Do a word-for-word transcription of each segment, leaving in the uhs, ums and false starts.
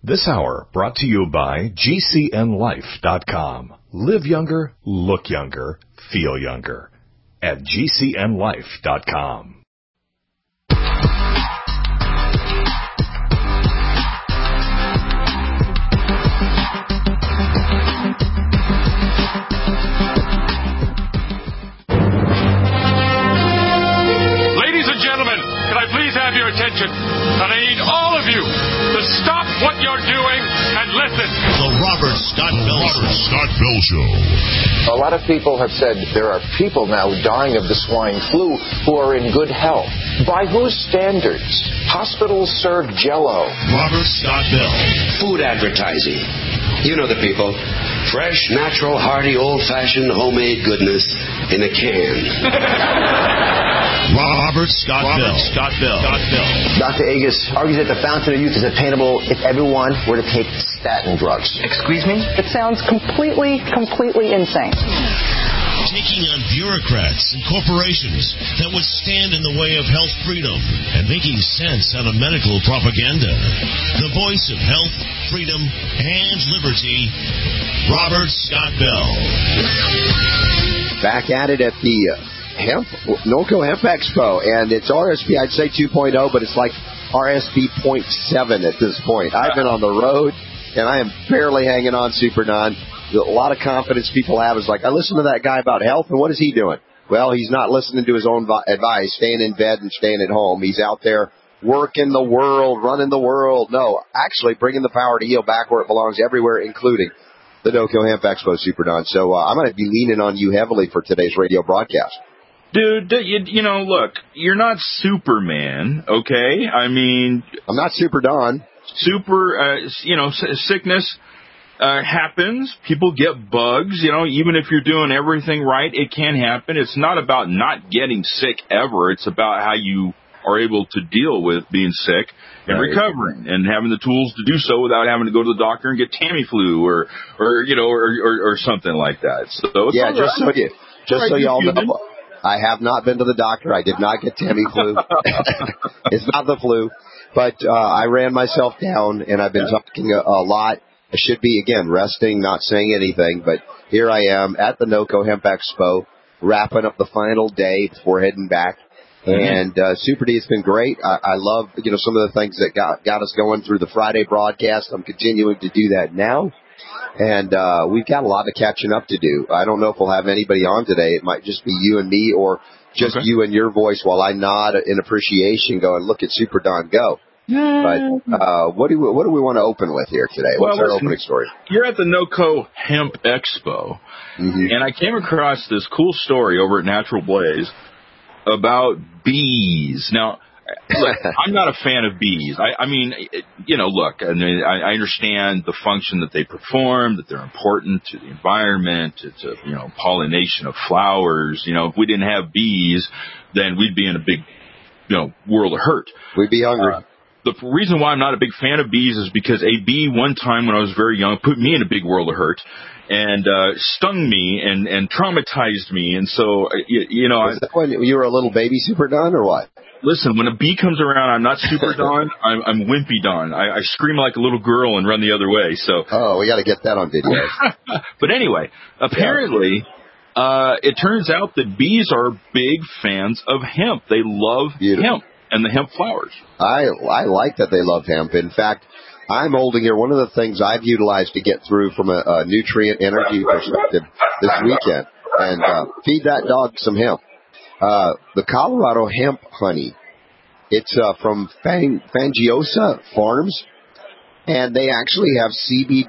This hour brought to you by G C N life dot com. Live younger, look younger, feel younger at G C N life dot com. Your attention, and I need all of you to stop what you're doing and listen. The Robert Scott Bell Robert Scott Bell Show. A lot of people have said there are people now dying of the swine flu who are in good health. By whose standards? Hospitals serve Jell-O. Robert Scott Bell. Food advertising. You know the people. Fresh, natural, hearty, old-fashioned, homemade goodness in a can. Robert Scott Robert Bell. Scott Bell. Scott Bell. Doctor Agus argues that the fountain of youth is attainable if everyone were to take statin drugs. Excuse me? It sounds completely, completely insane. Taking on bureaucrats and corporations that would stand in the way of health freedom and making sense out of medical propaganda. The voice of health, freedom, and liberty, Robert Scott Bell. Back at it at the uh, Hemp, NOCO Hemp Expo, and it's R S P, I'd say two point oh, but it's like R S P point seven at this point. I've been on the road, and I am barely hanging on, Super Don. A lot of confidence people have is like, I listen to that guy about health, and what is he doing? Well, he's not listening to his own advice, staying in bed and staying at home. He's out there working the world, running the world. No, actually bringing the power to heal back where it belongs, everywhere, including the NOCO Hemp Expo, Super Don. So uh, I'm going to be leaning on you heavily for today's radio broadcast. Dude, you, you know, look, you're not Superman, okay? I mean... I'm not Super Don. Super, uh, you know, sickness uh, happens. People get bugs, you know, even if you're doing everything right, it can happen. It's not about not getting sick ever. It's about how you are able to deal with being sick and right. recovering and having the tools to do so without having to go to the doctor and get Tamiflu or, or you know, or, or, or something like that. So it's yeah, just right. so you, just right, so y'all know. I have not been to the doctor. I did not get Tamiflu. It's not the flu. But uh, I ran myself down, and I've been yeah. talking a, a lot. I should be, again, resting, not saying anything. But here I am at the NOCO Hemp Expo, wrapping up the final day before heading back. Mm-hmm. And uh, Super D, it's been great. I, I love, you know, some of the things that got, got us going through the Friday broadcast. I'm continuing to do that now. And uh, we've got a lot of catching up to do. I don't know if we'll have anybody on today. It might just be you and me or just okay. you and your voice while I nod in appreciation going, look at Super Don go. But uh, what do we, what do we want to open with here today? What's well, our listen, opening story? You're at the NOCO Hemp Expo, mm-hmm. and I came across this cool story over at Natural Blaze about bees. Now, look, I'm not a fan of bees. I, I mean, you know, look, I, mean, I understand the function that they perform, that they're important to the environment, to, to, you know, pollination of flowers. You know, if we didn't have bees, then we'd be in a big, you know, world of hurt. We'd be hungry. Uh, the reason why I'm not a big fan of bees is because a bee one time when I was very young put me in a big world of hurt and uh, stung me and, and traumatized me. And so, you, you know. Was that when you were a little baby Super Don or what? Listen, when a bee comes around, I'm not Super Don. I'm, I'm Wimpy Don. I, I scream like a little girl and run the other way. So. Oh, we got to get that on video. But anyway, apparently, yeah. uh, it turns out that bees are big fans of hemp. They love Beautiful. hemp and the hemp flowers. I I like that they love hemp. In fact, I'm holding here one of the things I've utilized to get through from a, a nutrient energy perspective this weekend, and uh, feed that dog some hemp. Uh, the Colorado hemp honey. It's uh, from Fang, Fangiosa Farms, and they actually have C B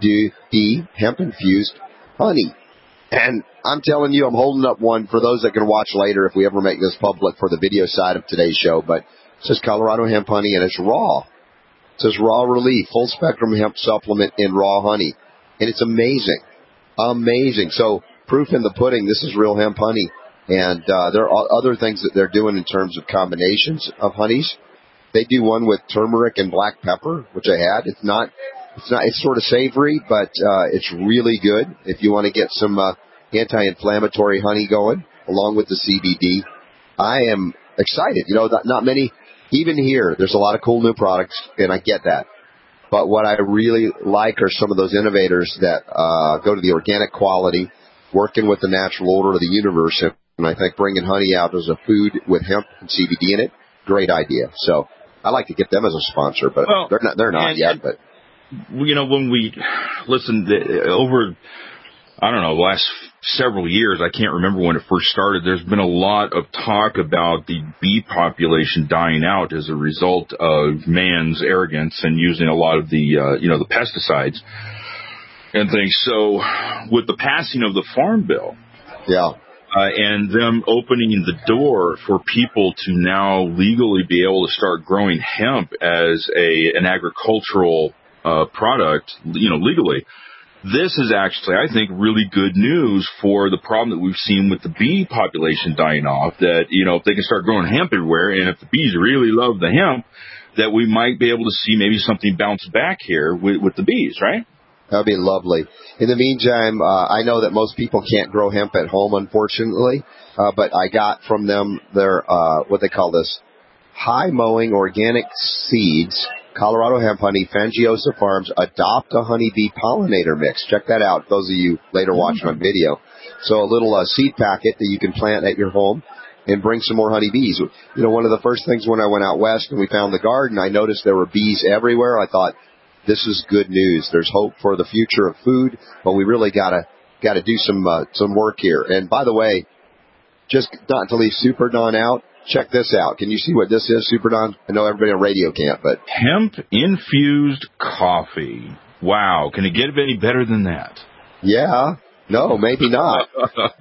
D hemp-infused honey. And I'm telling you, I'm holding up one for those that can watch later if we ever make this public for the video side of today's show. But it says Colorado hemp honey, and it's raw. It says raw relief, full-spectrum hemp supplement in raw honey. And it's amazing. Amazing. So proof in the pudding, this is real hemp honey. And uh, there are other things that they're doing in terms of combinations of honeys. They do one with turmeric and black pepper, which I had. It's not, it's not, it's sort of savory, but uh, it's really good if you want to get some uh, anti-inflammatory honey going, along with the C B D. I am excited. You know, not, not many, even here, there's a lot of cool new products, and I get that. But what I really like are some of those innovators that uh, go to the organic quality, working with the natural order of the universe. And I think bringing honey out as a food with hemp and C B D in it, great idea. So I like to get them as a sponsor, but well, they're not, they're not and, yet. And, but you know, when we listen over, I don't know, the last several years, I can't remember when it first started, there's been a lot of talk about the bee population dying out as a result of man's arrogance and using a lot of the, uh, you know, the pesticides and things. So with the passing of the Farm Bill, yeah, uh, and them opening the door for people to now legally be able to start growing hemp as a an agricultural uh, product, you know, legally, this is actually, I think, really good news for the problem that we've seen with the bee population dying off, that, you know, if they can start growing hemp everywhere, and if the bees really love the hemp, that we might be able to see maybe something bounce back here with, with the bees, right? That would be lovely. In the meantime, uh, I know that most people can't grow hemp at home, unfortunately, uh, but I got from them their, uh, what they call this, high mowing organic seeds, Colorado Hemp Honey, Fangiosa Farms, Adopt a Honeybee Pollinator Mix. Check that out, those of you later watching on video. So a little uh, seed packet that you can plant at your home and bring some more honeybees. You know, one of the first things when I went out west and we found the garden, I noticed there were bees everywhere. I thought, this is good news. There's hope for the future of food, but we really gotta gotta do some uh, some work here. And by the way, just not to leave Super Don out, check this out. Can you see what this is, Super Don? I know everybody on radio can't, but hemp infused coffee. Wow, can it get any better than that? Yeah, no, maybe not.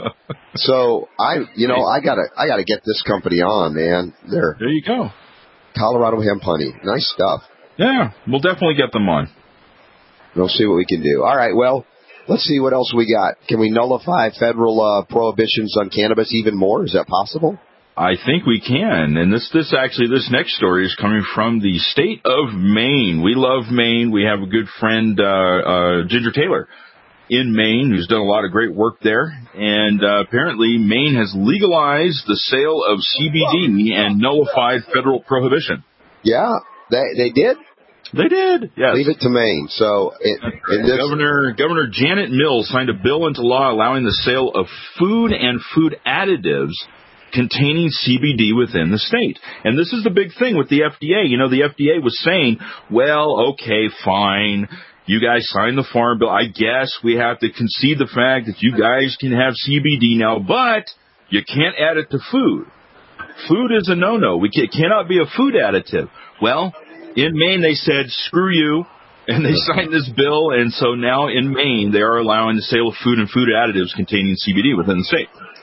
So I, you know, I gotta I gotta get this company on, man. They're, there you go. Colorado Hemp Honey, nice stuff. Yeah, we'll definitely get them on. We'll see what we can do. All right, well, let's see what else we got. Can we nullify federal uh, prohibitions on cannabis even more? Is that possible? I think we can. And this, this actually, this next story is coming from the state of Maine. We love Maine. We have a good friend, uh, uh, Ginger Taylor, in Maine, who's done a lot of great work there. And uh, apparently Maine has legalized the sale of C B D and nullified federal prohibition. Yeah, they they did? They did, yes. Leave it to Maine. So, it, in this Governor Governor Janet Mills signed a bill into law allowing the sale of food and food additives containing C B D within the state. And this is the big thing with the F D A. You know, the F D A was saying, well, okay, fine. You guys signed the Farm Bill. I guess we have to concede the fact that you guys can have C B D now, but you can't add it to food. Food is a no-no. We can, it cannot be a food additive. Well, in Maine, they said, screw you, and they signed this bill, and so now in Maine, they are allowing the sale of food and food additives containing C B D within the state.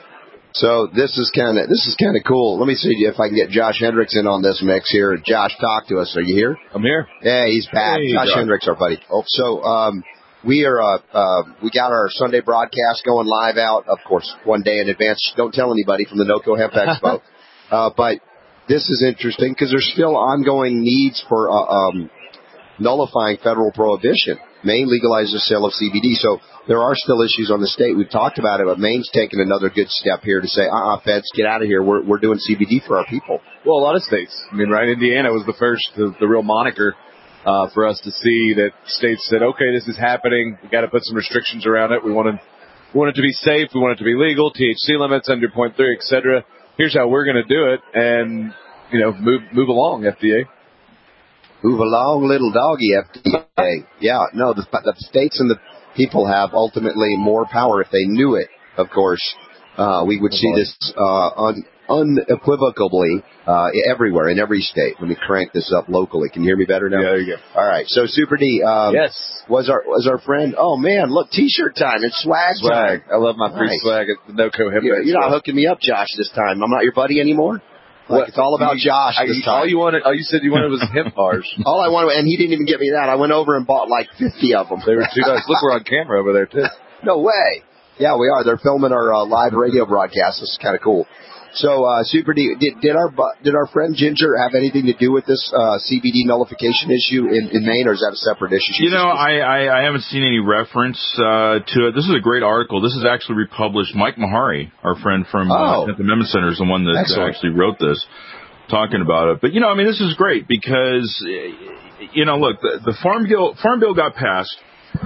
So this is kind of this is kind of cool. Let me see if I can get Josh Hendricks in on this mix here. Josh, talk to us. Are you here? I'm here. Yeah, he's back. Hey, Josh Josh. Hendricks, our buddy. Oh, so um, we are uh, uh, we got our Sunday broadcast going live out, of course, one day in advance. Don't tell anybody from the NOCO Hemp Expo. uh, but this is interesting because there's still ongoing needs for uh, um, nullifying federal prohibition. Maine legalized the sale of C B D, so there are still issues on the state. We've talked about it, but Maine's taken another good step here to say, uh-uh, feds, get out of here. We're we're doing C B D for our people. Well, a lot of states. I mean, right? Indiana was the first, the, the real moniker uh, for us to see that states said, okay, this is happening. We've got to put some restrictions around it. We want to we want it to be safe. We want it to be legal. T H C limits under point three, et cetera. Here's how we're going to do it, and you know, move move along, F D A. Move along, little doggy, F D A. Yeah, no, the, the states and the people have ultimately more power if they knew it, of course. Uh, we would see this uh, un, unequivocally uh, everywhere, in every state. Let me crank this up locally. Can you hear me better now? Yeah, there you go. All right, so Super D. Um, yes. Was our was our friend, oh man, look, T-shirt time. It's swag Swag. time. I love my free Nice. swag at the NOCO Hemp You're, you're not Expo. hooking me up, Josh, this time. I'm not your buddy anymore? Like, What? it's all about You- Josh I, this time. all you wanted, all you said you wanted was hemp bars. All I wanted, and he didn't even get me that. I went over and bought like fifty of them. They were two dollars. Look, we're on camera over there too. No way. Yeah, we are. They're filming our uh, live radio broadcast. This is kind of cool. So, uh, Super D, did, did our bu- did our friend Ginger have anything to do with this uh, C B D nullification issue in, in Maine, or is that a separate issue? She You know, just- I, I, I haven't seen any reference uh, to it. This is a great article. This is actually republished. Mike Mahari, our friend from Oh. uh, Tenth Amendment Center, is the one that Excellent. actually wrote this. talking about it. But, you know, I mean, this is great because, you know, look, the, the Farm Bill, Farm Bill got passed,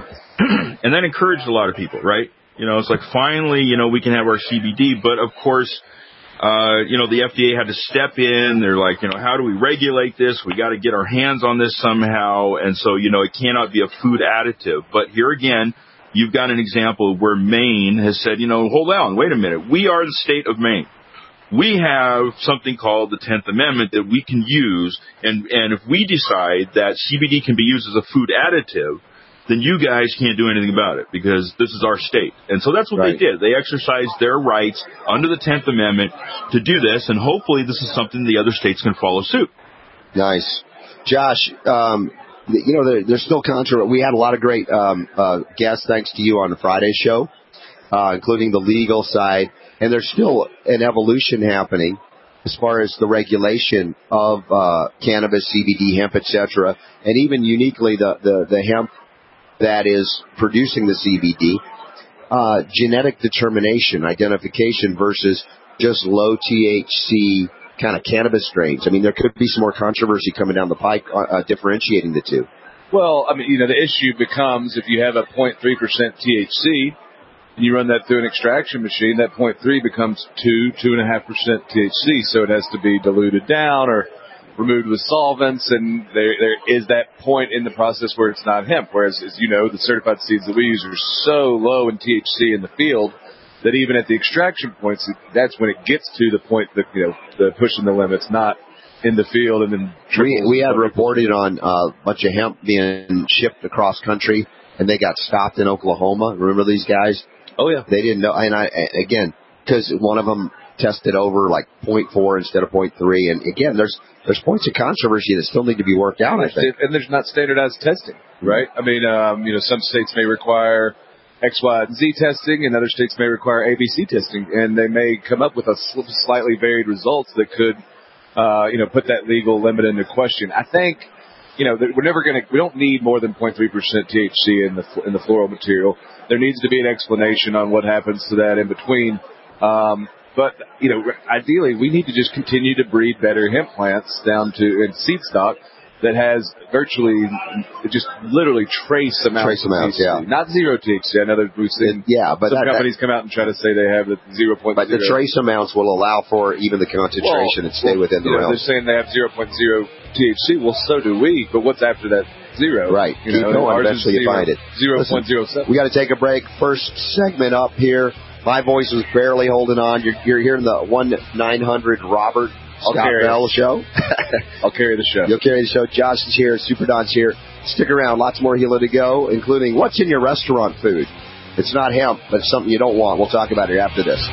and that encouraged a lot of people, right? You know, it's like finally, you know, we can have our C B D. But, of course, uh, you know, the F D A had to step in. They're like, you know, how do we regulate this? We got to get our hands on this somehow. And so, you know, it cannot be a food additive. But here again, you've got an example where Maine has said, you know, hold on, wait a minute. We are the state of Maine. We have something called the tenth Amendment that we can use. And, and if we decide that C B D can be used as a food additive, then you guys can't do anything about it because this is our state. And so that's what right. they did. They exercised their rights under the tenth Amendment to do this, and hopefully this is something the other states can follow suit. Nice. Josh, um, you know, there, there's still controversy. We had a lot of great um, uh, guests thanks to you on the Friday show, uh, including the legal side, and there's still an evolution happening as far as the regulation of uh, cannabis, C B D, hemp, et cetera, and even uniquely the, the, the hemp that is producing the C B D, uh, genetic determination, identification versus just low T H C kind of cannabis strains. I mean, there could be some more controversy coming down the pike uh, differentiating the two. Well, I mean, you know, the issue becomes if you have a zero point three percent T H C and you run that through an extraction machine, that zero point three becomes two, two point five percent T H C, so it has to be diluted down or removed with solvents, and there there is that point in the process where it's not hemp. Whereas, as you know, the certified seeds that we use are so low in T H C in the field that even at the extraction points, that's when it gets to the point that, you know, the pushing the limits, not in the field. And then we, we had reported on uh, a bunch of hemp being shipped across country, and they got stopped in Oklahoma. Remember these guys? Oh, yeah. They didn't know. And I, again, because one of them tested over like zero point four instead of zero point three. And again, there's there's points of controversy that still need to be worked out, I think. And there's not standardized testing, right? I mean, um, you know, some states may require X, Y, and Z testing, and other states may require A B C testing, and they may come up with a slightly varied results that could, uh, you know, put that legal limit into question. I think, you know, we're never going to, we don't need more than zero point three percent T H C in the in the floral material. There needs to be an explanation on what happens to that in between. Um, But, you know, ideally, we need to just continue to breed better hemp plants down to, and seed stock that has virtually, just literally trace amounts trace amounts, of T H C. yeah. Not zero T H C. I know that we've seen it, yeah, but some that, companies that, come out and try to say they have the zero point zero. But the trace amounts will allow for even the concentration well, and stay well, within the you know, realm. They're saying they have zero point zero T H C. Well, so do we, but what's after that zero? Right. You Keep know, going. Eventually you find it. zero point zero seven. We got to take a break. First segment up here. My voice was barely holding on. You're, you're hearing the one nine hundred Robert I'll Scott Bell show. I'll carry the show. You'll carry the show. Josh is here. Super Don's here. Stick around. Lots more Hilo to go, including what's in your restaurant food. It's not hemp, but it's something you don't want. We'll talk about it after this.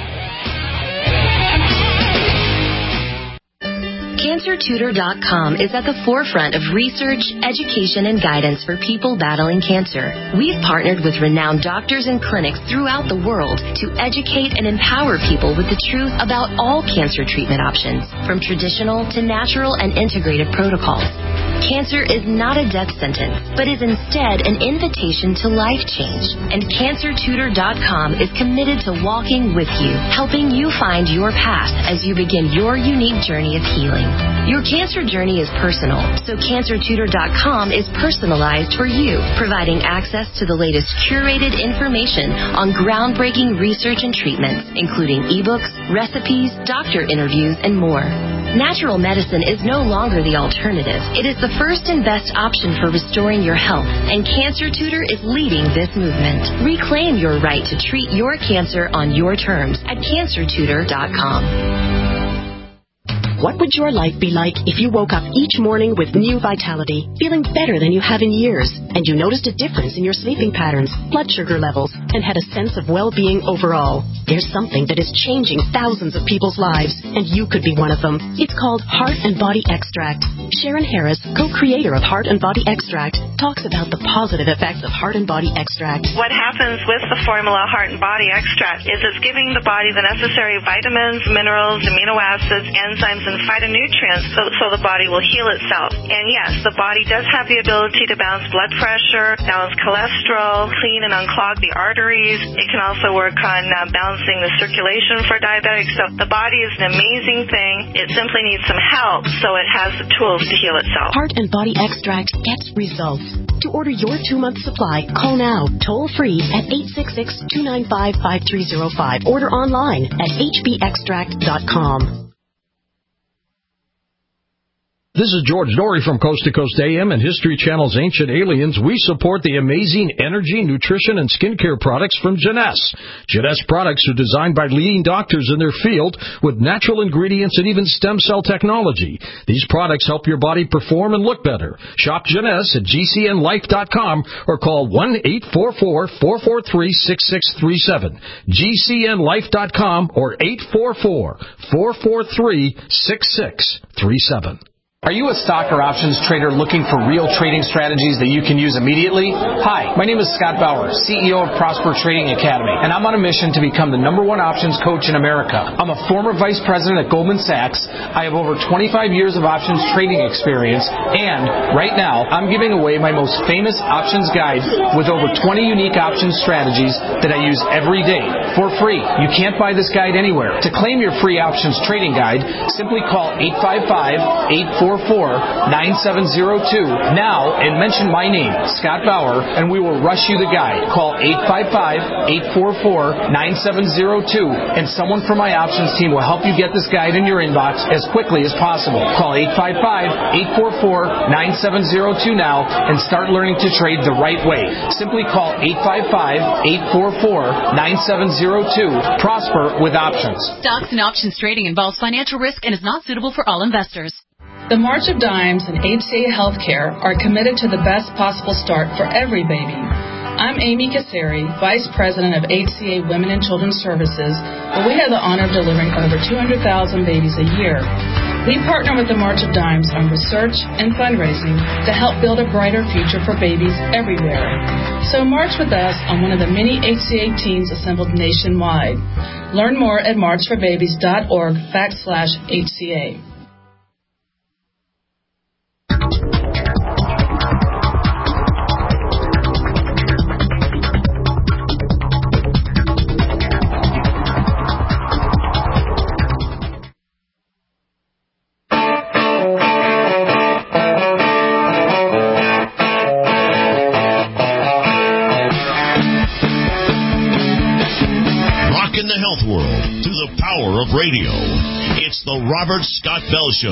Cancer Tutor dot com is at the forefront of research, education, and guidance for people battling cancer. We've partnered with renowned doctors and clinics throughout the world to educate and empower people with the truth about all cancer treatment options, from traditional to natural and integrated protocols. Cancer is not a death sentence, but is instead an invitation to life change. And Cancer Tutor dot com is committed to walking with you, helping you find your path as you begin your unique journey of healing. Your cancer journey is personal, so Cancer Tutor dot com is personalized for you, providing access to the latest curated information on groundbreaking research and treatments, including ebooks, recipes, doctor interviews, and more. Natural medicine is no longer the alternative. It is the first and best option for restoring your health, and Cancer Tutor is leading this movement. Reclaim your right to treat your cancer on your terms at Cancer Tutor dot com. What would your life be like if you woke up each morning with new vitality, feeling better than you have in years, and you noticed a difference in your sleeping patterns, blood sugar levels, and had a sense of well-being overall? There's something that is changing thousands of people's lives, and you could be one of them. It's called Heart and Body Extract. Sharon Harris, co-creator of Heart and Body Extract, talks about the positive effects of Heart and Body Extract. What happens with the formula Heart and Body Extract is it's giving the body the necessary vitamins, minerals, amino acids, enzymes, and phytonutrients so, so the body will heal itself. And yes, the body does have the ability to balance blood pressure, balance cholesterol, clean and unclog the arteries. It can also work on uh, balancing the circulation for diabetics. So the body is an amazing thing. It simply needs some help so it has the tools to heal itself. Heart and Body Extract gets results. To order your two-month supply, call now, toll-free at eight six six, two nine five, five three zero five. Order online at h b extract dot com. This is George Dory from Coast to Coast A M and History Channel's Ancient Aliens. We support the amazing energy, nutrition, and skincare products from Jeunesse. Jeunesse products are designed by leading doctors in their field with natural ingredients and even stem cell technology. These products help your body perform and look better. Shop Jeunesse at g c n life dot com or call one eight four four, four four three, six six three seven. g c n life dot com or eight four four, four four three, six six three seven. Are you a stock or options trader looking for real trading strategies that you can use immediately? Hi, my name is Scott Bauer, C E O of Prosper Trading Academy, and I'm on a mission to become the number one options coach in America. I'm a former vice president at Goldman Sachs. I have over twenty-five years of options trading experience, and right now, I'm giving away my most famous options guide with over twenty unique options strategies that I use every day for free. You can't buy this guide anywhere. To claim your free options trading guide, simply call eight five five, eight four four, nine seven zero two now and mention my name, Scott Bauer, and we will rush you the guide. Call eight five five, eight four four, nine seven zero two and someone from my options team will help you get this guide in your inbox as quickly as possible. Call eight five five, eight four four, nine seven zero two now and start learning to trade the right way. Simply call eight five five, eight four four, nine seven zero two. Prosper with options. Stocks and options trading involves financial risk and is not suitable for all investors. The March of Dimes and H C A Healthcare are committed to the best possible start for every baby. I'm Amy Kasseri, Vice President of H C A Women and Children's Services, where we have the honor of delivering over two hundred thousand babies a year. We partner with the March of Dimes on research and fundraising to help build a brighter future for babies everywhere. So march with us on one of the many H C A teams assembled nationwide. Learn more at marchforbabies.org backslash HCA. Of radio. It's the Robert Scott Bell Show.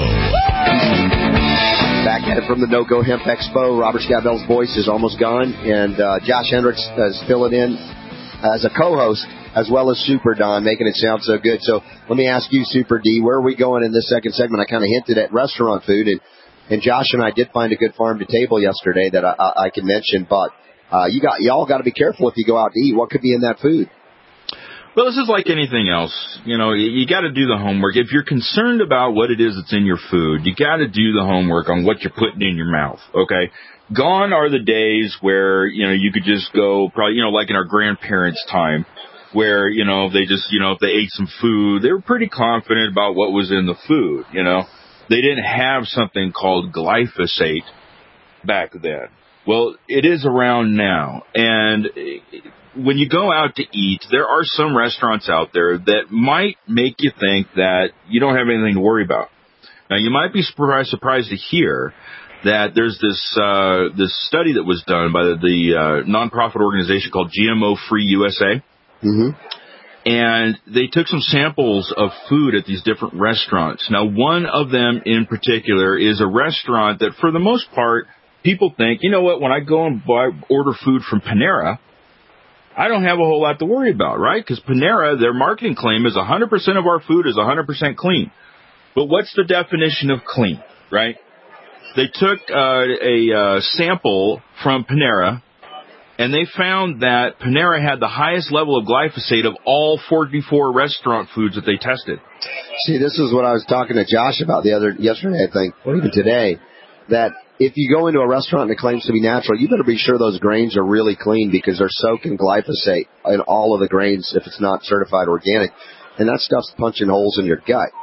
Back at it from the No-Go Hemp Expo. Robert Scott Bell's voice is almost gone, and uh, Josh Hendricks is filling in as a co-host as well as Super Don, making it sound so good. So let me ask you, Super D, where are we going in this second segment? I kind of hinted at restaurant food, and, and Josh and I did find a good farm to table yesterday that I, I, I can mention, but uh, you got y'all got to be careful if you go out to eat. What could be in that food? Well, this is like anything else. You know, you, you got to do the homework. If you're concerned about what it is that's in your food, you got to do the homework on what you're putting in your mouth, okay? Gone are the days where, you know, you could just go probably, you know, like in our grandparents' time where, you know, they just, you know, if they ate some food, they were pretty confident about what was in the food, you know. They didn't have something called glyphosate back then. Well, it is around now, and when you go out to eat, there are some restaurants out there that might make you think that you don't have anything to worry about. Now, you might be surprised, surprised to hear that there's this uh, this study that was done by the, the uh, nonprofit organization called G M O Free U S A. Mm-hmm. And they took some samples of food at these different restaurants. Now, one of them in particular is a restaurant that, for the most part, people think, you know what, when I go and buy, order food from Panera, I don't have a whole lot to worry about, right? Because Panera, their marketing claim is one hundred percent of our food is one hundred percent clean. But what's the definition of clean, right? They took uh, a uh, sample from Panera, and they found that Panera had the highest level of glyphosate of all forty-four restaurant foods that they tested. See, this is what I was talking to Josh about the other yesterday, I think, or even today, that if you go into a restaurant and it claims to be natural, you better be sure those grains are really clean because they're soaked in glyphosate in all of the grains if it's not certified organic. And that stuff's punching holes in your gut.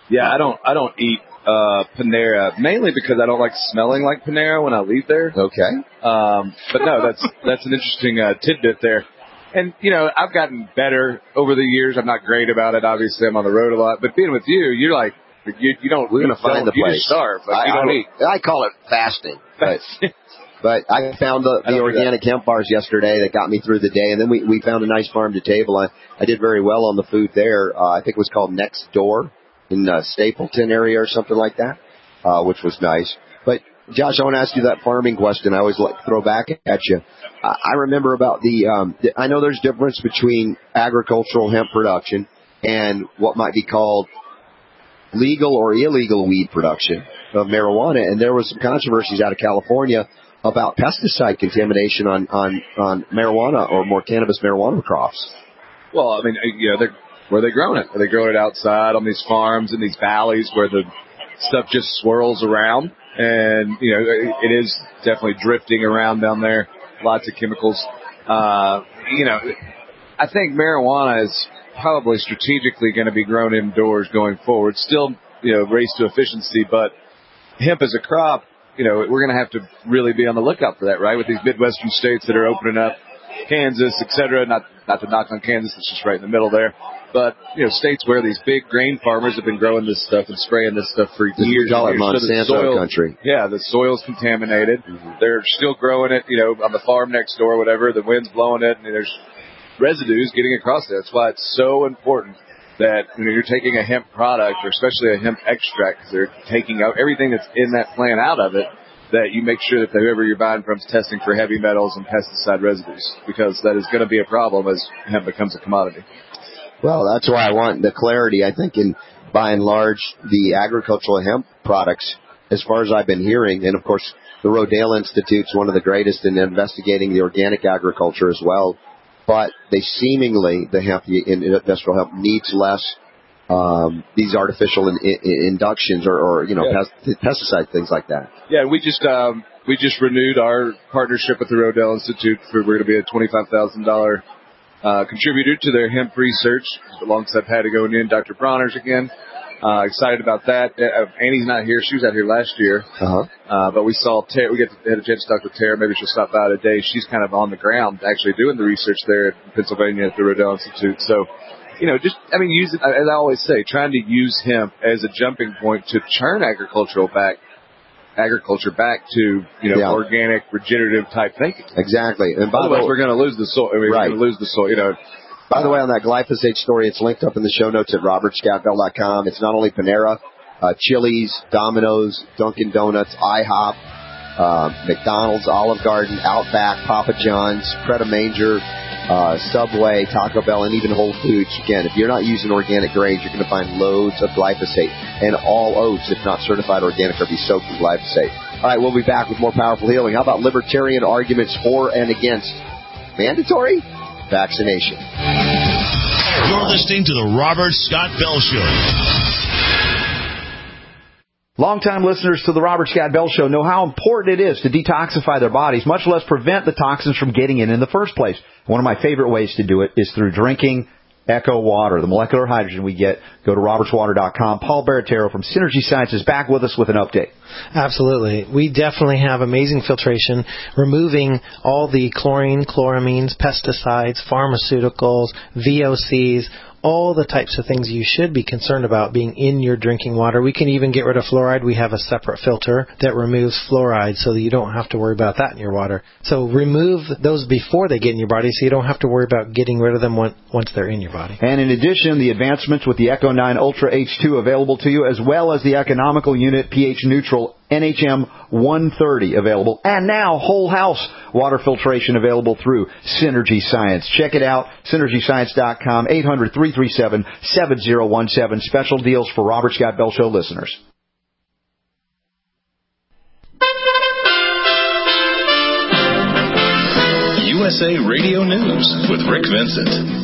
Yeah, I don't I don't eat uh, Panera, mainly because I don't like smelling like Panera when I leave there. Okay. Um, but no, that's that's an interesting uh, tidbit there. And, you know, I've gotten better over the years. I'm not great about it. Obviously, I'm on the road a lot. But being with you, you're like, you, you don't, we're going to find the you place. Just starve. Like, I, you don't I, eat. I call it fasting. But, but I found the, the organic hemp bars yesterday that got me through the day. And then we, we found a nice farm to table. I, I did very well on the food there. Uh, I think it was called Next Door in the Stapleton area or something like that, uh, which was nice. But, Josh, I want to ask you that farming question. I always like to throw back at you. I remember about the, um, I know there's difference between agricultural hemp production and what might be called legal or illegal weed production of marijuana. And there was some controversies out of California about pesticide contamination on, on, on marijuana or more cannabis marijuana crops. Well, I mean, you know, they're, where they growing it? Are they growing it outside on these farms in these valleys where the stuff just swirls around? And, you know, it is definitely drifting around down there. Lots of chemicals. Uh, you know, I think marijuana is probably strategically going to be grown indoors going forward. Still, you know, race to efficiency, but hemp as a crop, you know, we're going to have to really be on the lookout for that, right? With these Midwestern states that are opening up, Kansas, et cetera. Not, not to knock on Kansas, it's just right in the middle there. But, you know, states where these big grain farmers have been growing this stuff and spraying this stuff for years. We call it Monsanto so soil, country. Yeah, the soil's contaminated. Mm-hmm. They're still growing it, you know, on the farm next door or whatever. The wind's blowing it, and there's residues getting across there. That's why it's so important that when you're taking a hemp product, or especially a hemp extract, because they're taking out everything that's in that plant out of it, that you make sure that whoever you're buying from is testing for heavy metals and pesticide residues, because that is going to be a problem as hemp becomes a commodity. Well, that's why I want the clarity. I think in, by and large, the agricultural hemp products, as far as I've been hearing, and of course the Rodale Institute's one of the greatest in investigating the organic agriculture as well, but they seemingly, the hemp, in industrial hemp, needs less um, these artificial in, in, inductions or, or you know, yeah. pest, pesticide, things like that. Yeah, we just um, we just renewed our partnership with the Rodale Institute. For, we're going to be a twenty-five thousand dollars uh, contributor to their hemp research, alongside Patagonia and Doctor Bronner's again. Uh, excited about that. Uh, Annie's not here. She was out here last year. Uh-huh. Uh, but we saw Tara. We get to, had a chance to talk with Tara. Maybe she'll stop by today. She's kind of on the ground actually doing the research there in Pennsylvania at the Rodale Institute. So, you know, just, I mean, use it, as I always say, trying to use hemp as a jumping point to turn agricultural back, agriculture back to, you know, yeah. organic, regenerative type thinking. Exactly. And by otherwise, the way, we're going to lose the soil. I mean, right. We're going to lose the soil, you know. By the way, on that glyphosate story, it's linked up in the show notes at robert scott bell dot com. It's not only Panera, uh, Chili's, Domino's, Dunkin' Donuts, IHOP, uh, McDonald's, Olive Garden, Outback, Papa John's, Pret a Manger, uh, Subway, Taco Bell, and even Whole Foods. Again, if you're not using organic grains, you're going to find loads of glyphosate. And all oats, if not certified organic, are be soaked in glyphosate. All right, we'll be back with more Powerful Healing. How about libertarian arguments for and against mandatory vaccination? You're listening to the Robert Scott Bell Show. Longtime listeners to the Robert Scott Bell Show know how important it is to detoxify their bodies, much less prevent the toxins from getting in in the first place. One of my favorite ways to do it is through drinking Echo Water, the molecular hydrogen we get. Go to roberts water dot com. Paul Baratero from Synergy Science is back with us with an update. Absolutely. We definitely have amazing filtration, removing all the chlorine, chloramines, pesticides, pharmaceuticals, V O Cs, all the types of things you should be concerned about being in your drinking water. We can even get rid of fluoride. We have a separate filter that removes fluoride so that you don't have to worry about that in your water. So remove those before they get in your body so you don't have to worry about getting rid of them once they're in your body. And in addition, the advancements with the Echo nine Ultra H two available to you, as well as the economical unit pH neutral N H M one thirty available, and now whole house water filtration available through Synergy Science. Check it out, synergy science dot com, eight hundred, three three seven, seven zero one seven. Special deals for Robert Scott Bell Show listeners. U S A Radio News with Rick Vincent.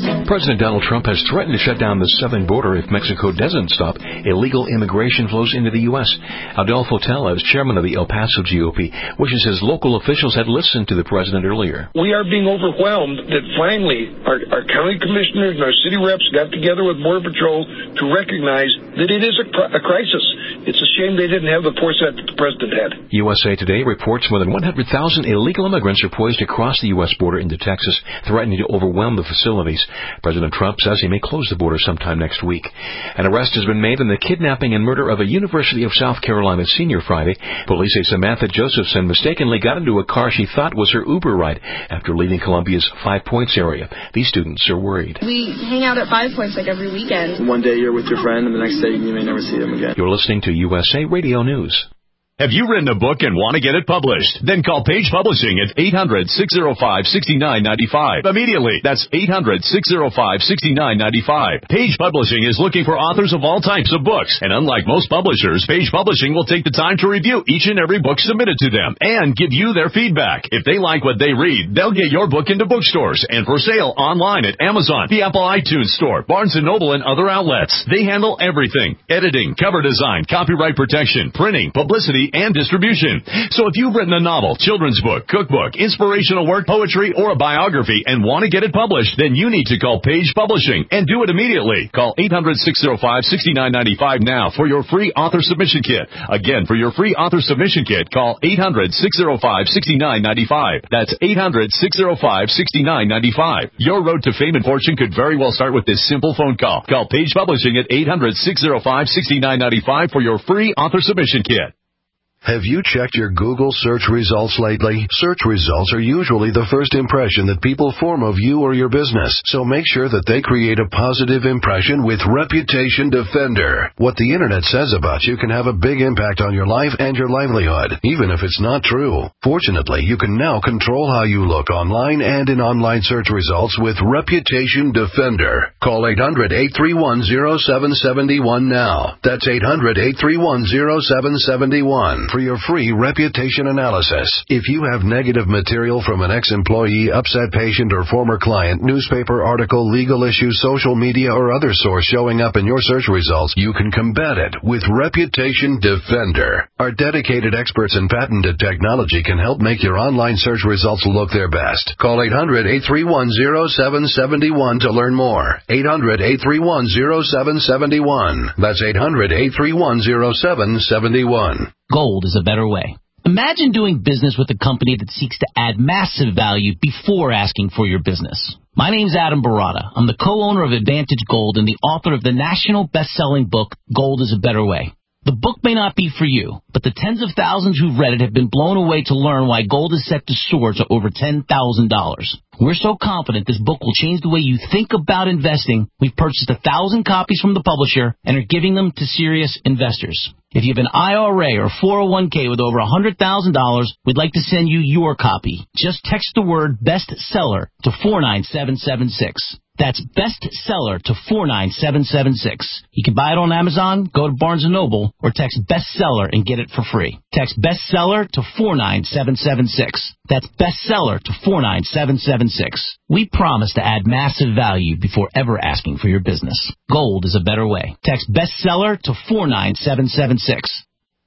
President Donald Trump has threatened to shut down the southern border if Mexico doesn't stop illegal immigration flows into the U S. Adolfo Tellez, chairman of the El Paso G O P, wishes his local officials had listened to the president earlier. We are being overwhelmed that finally our, our county commissioners and our city reps got together with Border Patrol to recognize that it is a, a crisis. It's a shame they didn't have the foresight that the president had. U S A Today reports more than one hundred thousand illegal immigrants are poised to cross the U S border into Texas, threatening to overwhelm the facilities. President Trump says he may close the border sometime next week. An arrest has been made in the kidnapping and murder of a University of South Carolina senior Friday. Police say Samantha Josephson mistakenly got into a car she thought was her Uber ride after leaving Columbia's Five Points area. These students are worried. We hang out at Five Points like every weekend. One day you're with your friend and the next day you may never see them again. You're listening to U S A Radio News. Have you written a book and want to get it published? Then call Page Publishing at eight hundred, six oh five, six nine nine five. Immediately. That's eight hundred, six oh five, six nine nine five. Page Publishing is looking for authors of all types of books. And unlike most publishers, Page Publishing will take the time to review each and every book submitted to them and give you their feedback. If they like what they read, they'll get your book into bookstores and for sale online at Amazon, the Apple iTunes Store, Barnes and Noble, and other outlets. They handle everything: editing, cover design, copyright protection, printing, publicity, and distribution. So if you've written a novel, children's book, cookbook, inspirational work, poetry, or a biography and want to get it published, then you need to call Page Publishing and do it immediately. Call eight hundred, six oh five, six nine nine five now for your free author submission kit. Again, for your free author submission kit, call eight hundred, six oh five, six nine nine five. That's eight hundred, six oh five, six nine nine five. Your road to fame and fortune could very well start with this simple phone call. Call Page Publishing at eight hundred, six oh five, six nine nine five for your free author submission kit. Have you checked your Google search results lately? Search results are usually the first impression that people form of you or your business, so make sure that they create a positive impression with Reputation Defender. What the internet says about you can have a big impact on your life and your livelihood, even if it's not true. Fortunately, you can now control how you look online and in online search results with Reputation Defender. Call eight hundred, eight three one, oh seven seven one now. That's eight hundred, eight three one, oh seven seven one. For your free reputation analysis. If you have negative material from an ex-employee, upset patient, or former client, newspaper article, legal issue, social media, or other source showing up in your search results, you can combat it with Reputation Defender. Our dedicated experts in patented technology can help make your online search results look their best. Call eight hundred, eight three one, oh seven seven one to learn more. eight hundred, eight three one, oh seven seven one. That's eight hundred, eight three one, oh seven seven one. Gold is a better way. Imagine doing business with a company that seeks to add massive value before asking for your business. My name's Adam Barata. I'm the co-owner of Advantage Gold and the author of the national best-selling book, Gold is a Better Way. The book may not be for you, but the tens of thousands who've read it have been blown away to learn why gold is set to soar to over ten thousand dollars. We're so confident this book will change the way you think about investing, we've purchased a thousand copies from the publisher and are giving them to serious investors. If you have an I R A or four oh one k with over one hundred thousand dollars, we'd like to send you your copy. Just text the word bestseller to four nine seven seven six. That's bestseller to four nine seven seven six. You can buy it on Amazon, go to Barnes and Noble, or text bestseller and get it for free. Text bestseller to four nine seven seven six. That's bestseller to four nine seven seven six. We promise to add massive value before ever asking for your business. Gold is a better way. Text bestseller to four nine seven seven six.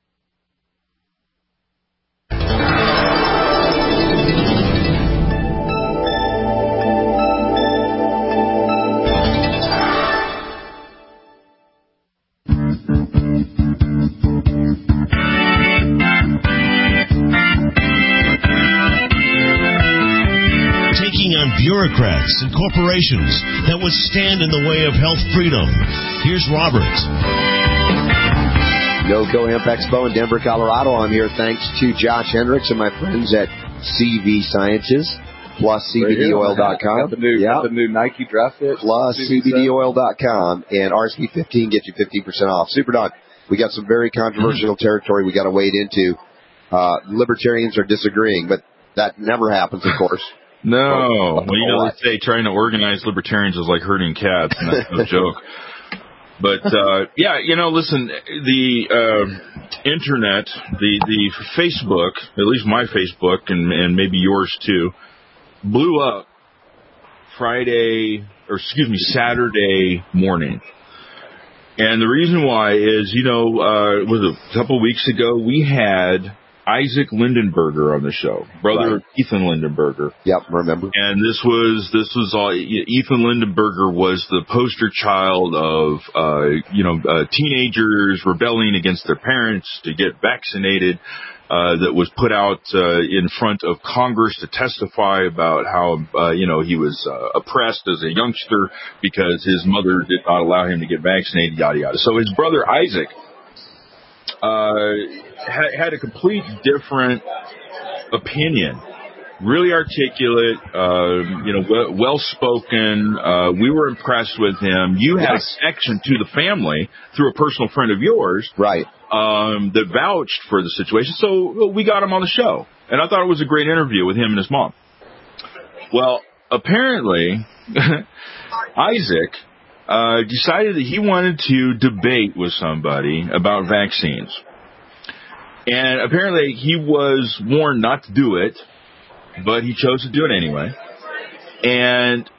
Taking on bureaucrats and corporations that would stand in the way of health freedom. Here's Robert. GoCo Hemp Expo in Denver, Colorado. I'm here thanks to Josh Hendricks and my friends at C V Sciences, plus C B D oil dot com. Got the new, yep. got the new Nike draft fit. Plus C B D oil dot com. And R S P fifteen gets you fifteen percent off. Super Dog, we got some very controversial territory we got to wade into. Uh, libertarians are disagreeing, but that never happens, of course. No. Well, you know, they say trying to organize libertarians is like herding cats, and that's no joke. But, uh, yeah, you know, listen, the uh, Internet, the, the Facebook, at least my Facebook, and, and maybe yours too, blew up Friday or excuse me, Saturday morning. And the reason why is, you know, uh, was a couple of weeks ago, we had Isaac Lindenberger on the show, brother right. Ethan Lindenberger. Yep, remember. And this was, this was all, Ethan Lindenberger was the poster child of, uh, you know, uh, teenagers rebelling against their parents to get vaccinated. Uh, that was put out uh, in front of Congress to testify about how, uh, you know, he was uh, oppressed as a youngster because his mother did not allow him to get vaccinated, yada, yada. So his brother Isaac uh, had, had a complete different opinion. Really articulate, uh, you know, well, well-spoken. Uh, we were impressed with him. You had yes. a connection to the family through a personal friend of yours. Right. Um, that vouched for the situation. So we got him on the show. And I thought it was a great interview with him and his mom. Well, apparently, Isaac uh, decided that he wanted to debate with somebody about vaccines. And apparently he was warned not to do it, but he chose to do it anyway. And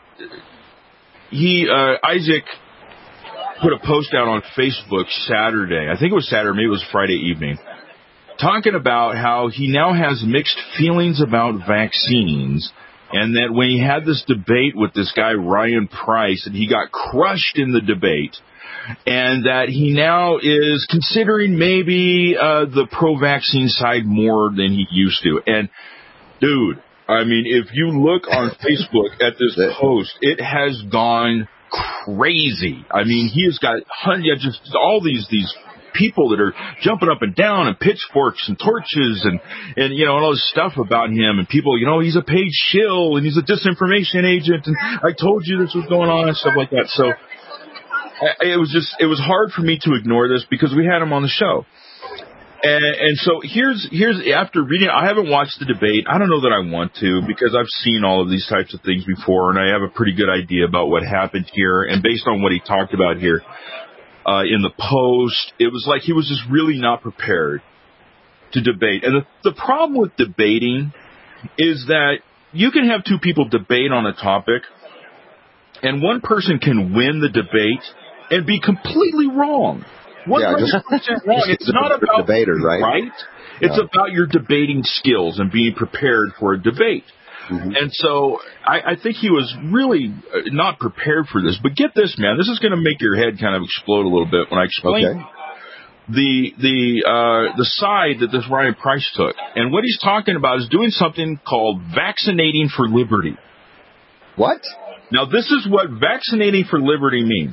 he, uh, Isaac put a post out on Facebook Saturday. I think it was Saturday, maybe it was Friday evening, talking about how he now has mixed feelings about vaccines, and that when he had this debate with this guy, Ryan Price, and he got crushed in the debate, and that he now is considering maybe uh, the pro-vaccine side more than he used to. And, dude, I mean, if you look on Facebook at this post, it has gone crazy. I mean, he has got hundreds, just all these these people that are jumping up and down and pitchforks and torches and and you know and all this stuff about him, and people, you know, he's a paid shill and he's a disinformation agent, and I told you this was going on and stuff like that. So it was just it was hard for me to ignore this because we had him on the show. And, and so here's here's after reading, I haven't watched the debate. I don't know that I want to because I've seen all of these types of things before, and I have a pretty good idea about what happened here. And based on what he talked about here uh, in the post, it was like he was just really not prepared to debate. And the, the problem with debating is that you can have two people debate on a topic, and one person can win the debate and be completely wrong. one hundred percent yeah, wrong. just, It's not about debater, right? right? It's yeah. about your debating skills and being prepared for a debate. Mm-hmm. And so I, I think he was really not prepared for this. But get this, man, this is going to make your head kind of explode a little bit when I explain okay. the the uh, the side that this Ryan Price took. And what he's talking about is doing something called vaccinating for liberty. What? Now, this is what vaccinating for liberty means.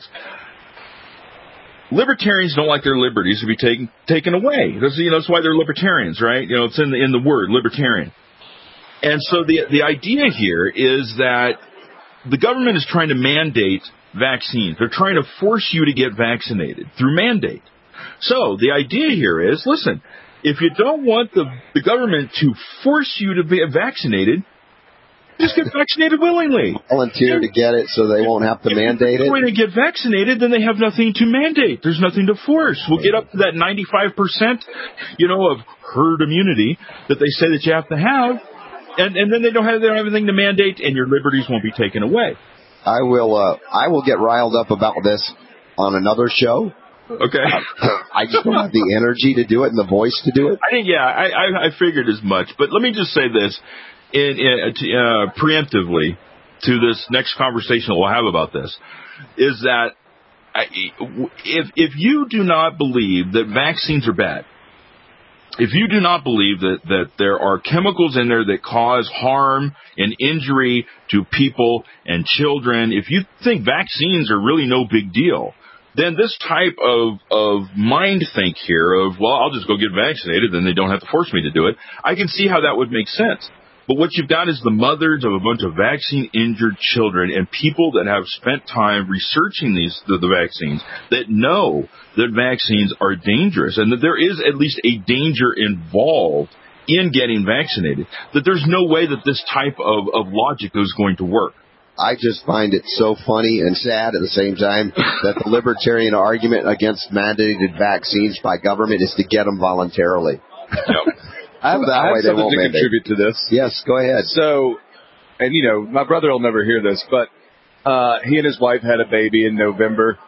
Libertarians don't like their liberties to be taken taken away. That's, you know, that's why they're libertarians, right? You know, it's in the in the word libertarian. And so the the idea here is that the government is trying to mandate vaccines. They're trying to force you to get vaccinated through mandate. So the idea here is, listen, if you don't want the the government to force you to be vaccinated, just get vaccinated willingly. Volunteer to get it so they won't have to mandate it. If they're going to get vaccinated, then they have nothing to mandate. There's nothing to force. We'll get up to that ninety-five percent, you know, of herd immunity that they say that you have to have, and, and then they don't have they don't have anything to mandate, and your liberties won't be taken away. I will. Uh, I will get riled up about this on another show. Okay. I just don't have the energy to do it and the voice to do it. I think, yeah, I, I, I figured as much. But let me just say this. In, in, uh, preemptively to this next conversation we'll have about this, is that I, if if you do not believe that vaccines are bad, if you do not believe that, that there are chemicals in there that cause harm and injury to people and children, if you think vaccines are really no big deal, then this type of, of mind think here of, well, I'll just go get vaccinated, then they don't have to force me to do it, I can see how that would make sense. But what you've got is the mothers of a bunch of vaccine-injured children and people that have spent time researching these the, the vaccines that know that vaccines are dangerous and that there is at least a danger involved in getting vaccinated, that there's no way that this type of, of logic is going to work. I just find it so funny and sad at the same time that the libertarian argument against mandated vaccines by government is to get them voluntarily. Yep. I have, so that I have way something they won't to mandate. contribute to this. Yes, go ahead. So, and you know, my brother will never hear this, but uh, he and his wife had a baby in November,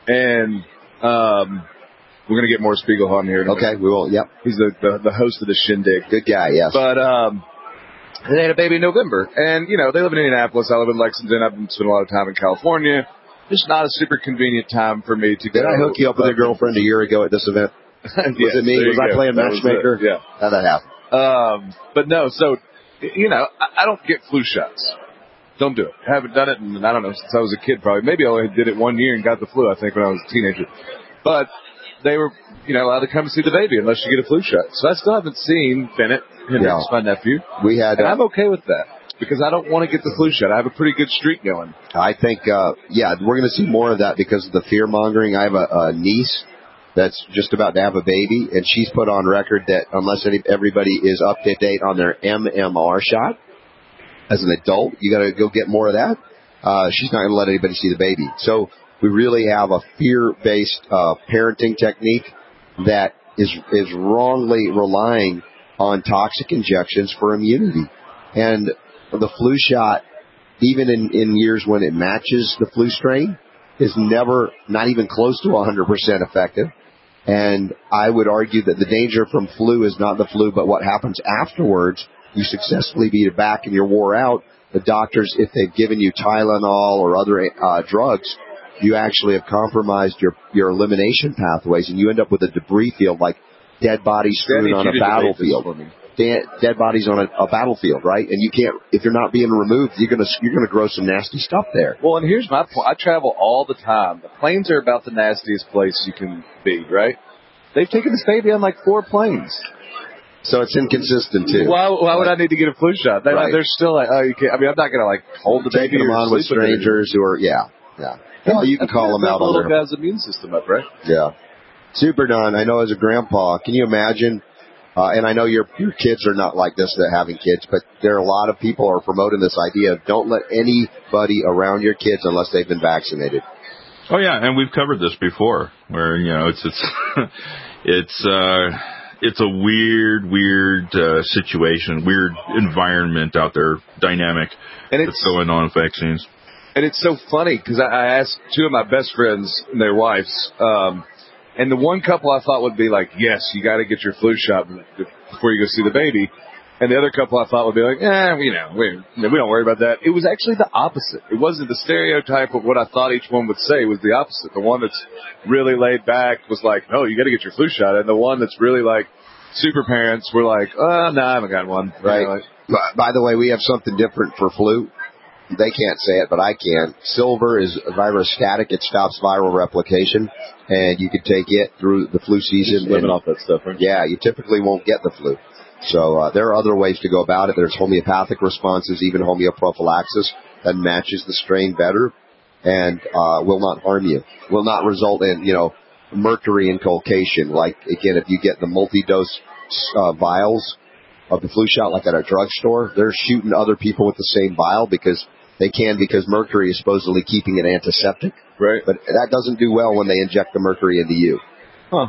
and um, we're going to get more Spiegelhahn here. In a okay, minute. we will. Yep. He's the, the the host of the Shindig. Good guy, yes. But um, they had a baby in November, and you know they live in Indianapolis. I live in Lexington. I've been spending a lot of time in California. It's not a super convenient time for me to go. Did I hook you up with a girlfriend a year ago at this event? Was yes, it me? Was I go. playing that matchmaker? Yeah. How'd that happen? Um, but no, so, you know, I, I don't get flu shots. Don't do it. I haven't done it in, I don't know, since I was a kid probably. Maybe I only did it one year and got the flu, I think, when I was a teenager. But they were, you know, allowed to come and see the baby unless you get a flu shot. So I still haven't seen Bennett, Hendricks, yeah. my nephew. We had, and uh, I'm okay with that. Because I don't want to get the flu shot. I have a pretty good streak going. I think, uh, yeah, we're going to see more of that because of the fear mongering. I have a, a niece that's just about to have a baby, and she's put on record that unless any, everybody is up to date on their M M R shot, as an adult, you got to go get more of that. Uh, she's not going to let anybody see the baby. So we really have a fear-based uh, parenting technique that is is wrongly relying on toxic injections for immunity. And the flu shot, even in, in years when it matches the flu strain, is never, not even close to one hundred percent effective. And I would argue that the danger from flu is not the flu, but what happens afterwards. You successfully beat it back and you're wore out. The doctors, if they've given you Tylenol or other uh, drugs, you actually have compromised your, your elimination pathways, and you end up with a debris field like dead bodies strewn on a battlefield. Dead, dead bodies on a, a battlefield, right? And you can't, if you're not being removed, you're gonna you're gonna grow some nasty stuff there. Well, and here's my point. I travel all the time. The planes are about the nastiest place you can be, right? They've taken this baby on like four planes. So it's inconsistent too. Why, why would I need to get a flu shot? They, right. They're still like, oh, you can't. I mean, I'm not gonna like hold the Taking baby them or on with strangers who are, yeah, yeah. Well, you can call them out on their their guy's immune system up, right? Yeah. Super Don, I know as a grandpa, can you imagine? Uh, and I know your your kids are not like this, that having kids, but there are a lot of people are promoting this idea of don't let anybody around your kids unless they've been vaccinated. Oh yeah, and we've covered this before, where you know it's it's it's uh, it's a weird, weird uh, situation, weird environment out there, dynamic and that's going on with vaccines. And it's so funny because I, I asked two of my best friends and their wives. Um, And the one couple I thought would be like, yes, you got to get your flu shot before you go see the baby. And the other couple I thought would be like, eh, you know, we, we don't worry about that. It was actually the opposite. It wasn't the stereotype of what I thought each one would say. It was the opposite. The one that's really laid back was like, no, you got to get your flu shot. And the one that's really like super parents were like, oh, no, I haven't got one. Right. You know, like, by, by the way, we have something different for flu. They can't say it, but I can. Silver is virostatic. It stops viral replication, and you can take it through the flu season. Just living off that stuff, right? Yeah, you typically won't get the flu. So uh, there are other ways to go about it. There's homeopathic responses, even homeoprophylaxis that matches the strain better and uh, will not harm you, will not result in, you know, mercury inculcation. Like, again, if you get the multi-dose uh, vials of the flu shot, like at a drugstore, they're shooting other people with the same vial because they can, because mercury is supposedly keeping it antiseptic. Right. But that doesn't do well when they inject the mercury into you. Huh.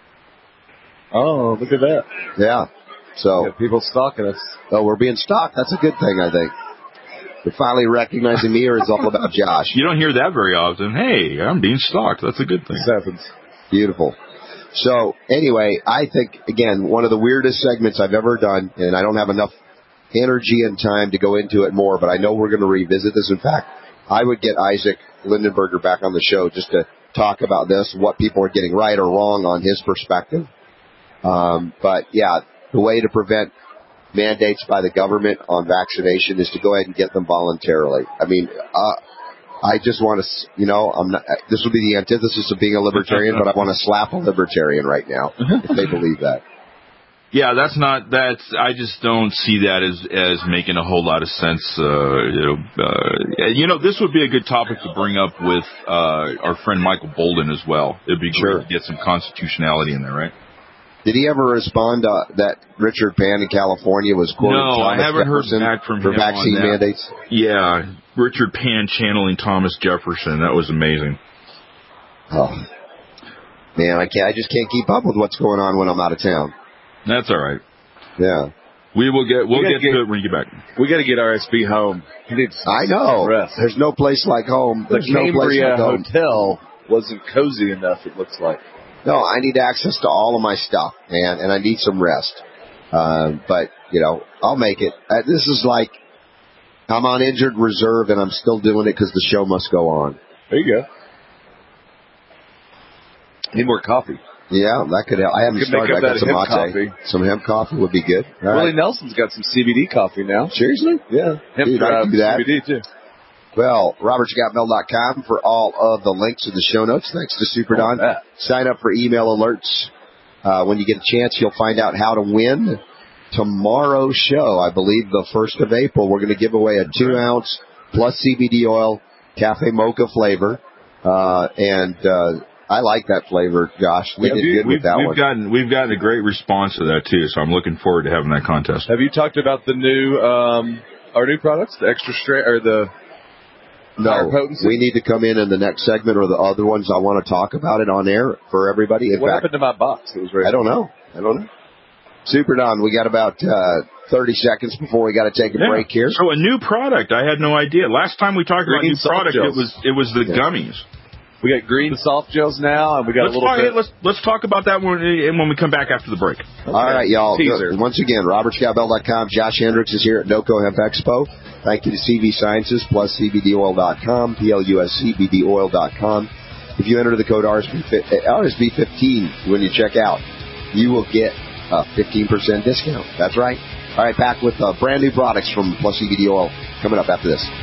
Oh, look at that. Yeah. So yeah, people stalking us. Oh, we're being stalked. That's a good thing, I think. They're finally recognizing me, or it's all about Josh. You don't hear that very often. Hey, I'm being stalked. That's a good thing. This happens. Beautiful. So, anyway, I think, again, one of the weirdest segments I've ever done, and I don't have enough energy and time to go into it more, but I know we're going to revisit this. In fact, I would get Isaac Lindenberger back on the show just to talk about this, what people are getting right or wrong on his perspective. Um, but, yeah, the way to prevent mandates by the government on vaccination is to go ahead and get them voluntarily. I mean, uh, I just want to, you know, I'm not, this would be the antithesis of being a libertarian, but I want to slap a libertarian right now if they believe that. Yeah, that's not, that's, I just don't see that as, as making a whole lot of sense. Uh, you know, uh, you know, this would be a good topic to bring up with, uh, our friend Michael Bolden as well. It'd be sure. great to get some constitutionality in there, right? Did he ever respond to that Richard Pan in California was quoting No, Thomas I haven't Jefferson heard back from for him vaccine on that. mandates? Yeah, Richard Pan channeling Thomas Jefferson. That was amazing. Oh, man, I can't. I just can't keep up with what's going on when I'm out of town. That's all right. Yeah. We will get. We'll we get, get to it when you get back. We got to get R S B home. He needs I know. Rest. There's no place like home. The There's no place Cambria like home. Hotel wasn't cozy enough. It looks like. No, I need access to all of my stuff, man, and I need some rest. Uh, but you know, I'll make it. Uh, this is like I'm on injured reserve, and I'm still doing it because the show must go on. There you go. Need more coffee. Yeah, that could help. I haven't could started. I got some hemp mate. coffee. Some hemp coffee would be good. All Willie right. Nelson's got some C B D coffee now. Seriously? Yeah. Hemp Dude, I can do that. C B D too. Well, robert scott bell dot com for all of the links in the show notes. Thanks to Super Don. Oh, Sign up for email alerts. Uh, when you get a chance, you'll find out how to win tomorrow's show. I believe the first of April, we're going to give away a two ounce plus C B D oil cafe mocha flavor. Uh, and, uh, I like that flavor, Josh. We yeah, did we, good we've, with that we've one. Gotten, we've gotten a great response to that, too, so I'm looking forward to having that contest. Have you talked about the new, um, our new products, the extra straight, or the No, we need to come in in the next segment or the other ones. I want to talk about it on air for everybody. In what fact, happened to my box? It was ready. I don't know. I don't know. Super Don, we got about uh, thirty seconds before we got to take a yeah. break here. So a new product. I had no idea. Last time we talked about Green new product, soft it was it was the Yeah. gummies. We got green soft gels now, and we got Let's a little talk, bit. let's let's talk about that when we, when we come back after the break. Okay. All right, y'all. Teaser. Once again, robert scott bell dot com. Josh Hendricks is here at NOCO Hemp Expo. Thank you to C V Sciences plus C B D oil dot com, P L U S C B D oil dot com. If you enter the code R S B fifteen when you check out, you will get a fifteen percent discount. That's right. All right, back with uh, brand new products from Plus C B D Oil coming up after this.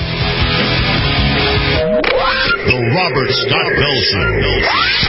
The Robert Scott Bell Show.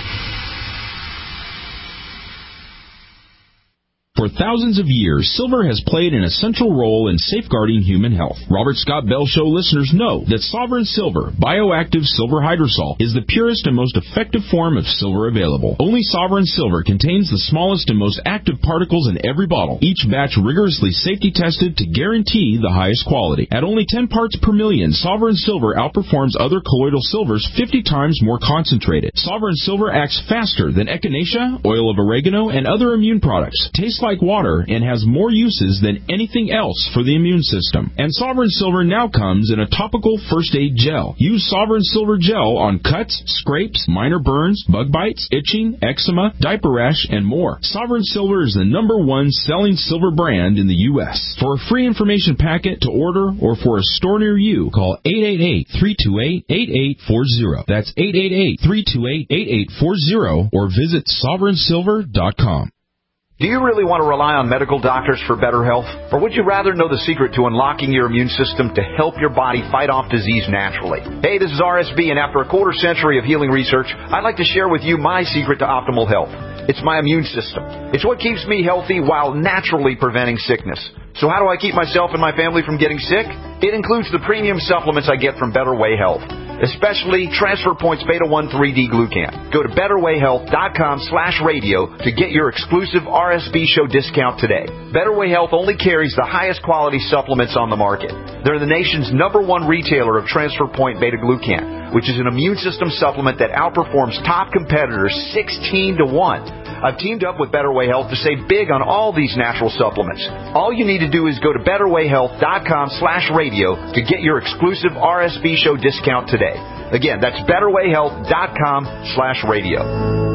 For thousands of years, silver has played an essential role in safeguarding human health. Robert Scott Bell Show listeners know that Sovereign Silver, bioactive silver hydrosol, is the purest and most effective form of silver available. Only Sovereign Silver contains the smallest and most active particles in every bottle, each batch rigorously safety tested to guarantee the highest quality. At only ten parts per million, Sovereign Silver outperforms other colloidal silvers fifty times more concentrated. Sovereign Silver acts faster than echinacea, oil of oregano, and other immune products. Tastes like water and has more uses than anything else for the immune system. And Sovereign Silver now comes in a topical first aid gel. Use Sovereign Silver gel on cuts, scrapes, minor burns, bug bites, itching, eczema, diaper rash, and more. Sovereign Silver is the number one selling silver brand in the U S. For a free information packet to order or for a store near you, call eight eight eight, three two eight, eight eight four zero. That's eight eight eight, three two eight, eight eight four zero or visit sovereign silver dot com. Do you really want to rely on medical doctors for better health? Or would you rather know the secret to unlocking your immune system to help your body fight off disease naturally? Hey, this is R S B, and after a quarter century of healing research, I'd like to share with you my secret to optimal health. It's my immune system. It's what keeps me healthy while naturally preventing sickness. So how do I keep myself and my family from getting sick? It includes the premium supplements I get from Better Way Health, especially Transfer Points Beta one three D Glucan. Go to better way health dot com slash radio to get your exclusive R S B show discount today. Better Way Health only carries the highest quality supplements on the market. They're the nation's number one retailer of Transfer Point Beta Glucan, which is an immune system supplement that outperforms top competitors sixteen to one. I've teamed up with Better Way Health to save big on all these natural supplements. All you need to do is go to better way health dot com slash radio to get your exclusive R S B show discount today. Again, that's better way health dot com slash radio.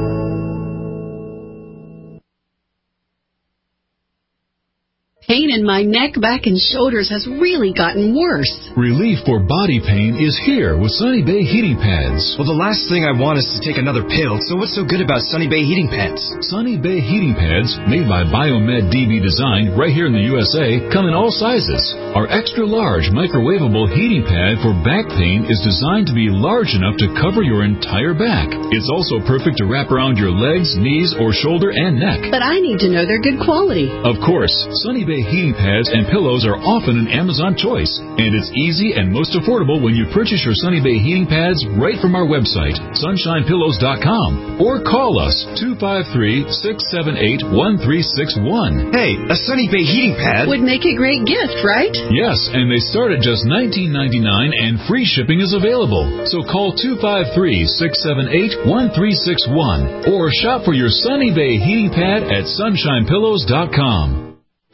Pain in my neck, back, and shoulders has really gotten worse. Relief for body pain is here with Sunny Bay Heating Pads. Well, the last thing I want is to take another pill, so what's so good about Sunny Bay Heating Pads? Sunny Bay Heating Pads, made by Biomed D B Design right here in the U S A, come in all sizes. Our extra-large microwavable heating pad for back pain is designed to be large enough to cover your entire back. It's also perfect to wrap around your legs, knees, or shoulder and neck. But I need to know they're good quality. Of course, Sunny Bay heating pads and pillows are often an Amazon choice, and it's easy and most affordable when you purchase your Sunny Bay heating pads right from our website, sunshine pillows dot com, or call us two five three, six seven eight, one three six one. Hey, a Sunny Bay heating pad would make a great gift, right? Yes, and they start at just nineteen ninety-nine, and free shipping is available. So call two five three, six seven eight, one three six one or shop for your Sunny Bay heating pad at sunshine pillows dot com.